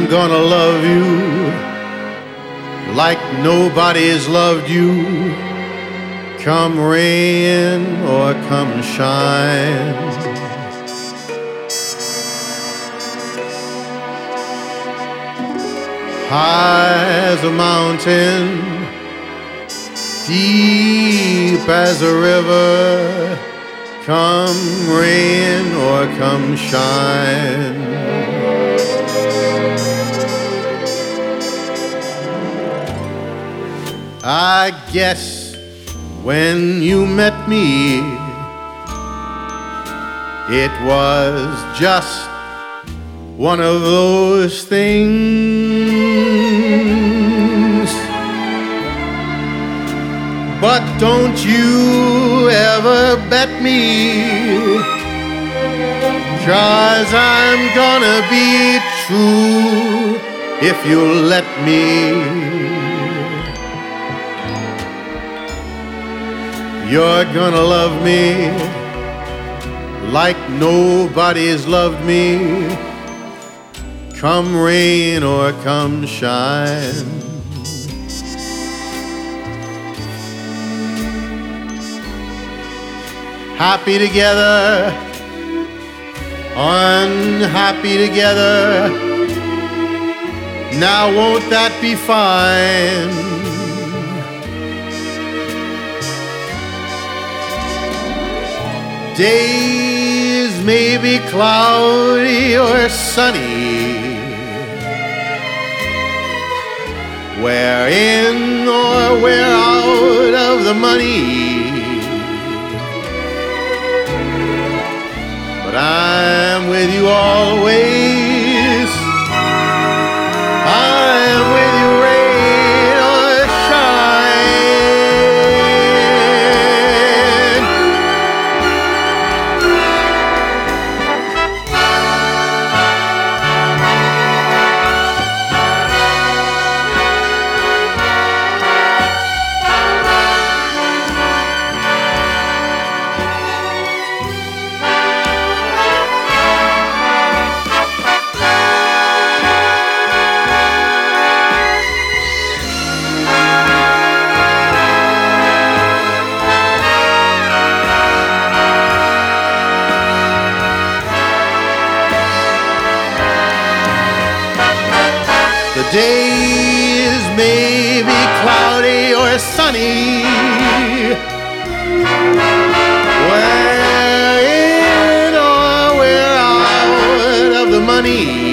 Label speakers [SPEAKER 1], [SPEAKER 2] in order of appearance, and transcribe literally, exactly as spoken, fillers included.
[SPEAKER 1] I'm gonna love you like nobody's loved you, come rain or come shine. High as a mountain, deep as a river, come rain or come shine. I guess when you met me, it was just one of those things. But don't you ever bet me, 'cause I'm gonna be true if you'll let me. You're gonna love me like nobody's loved me, come rain or come shine. Happy together, unhappy together, now won't that be fine? Days may be cloudy or sunny, we're in or we're out of the money, but I'm with you always. I'm with you rain or shine. The days may be cloudy or sunny, we're in or we're out of the money,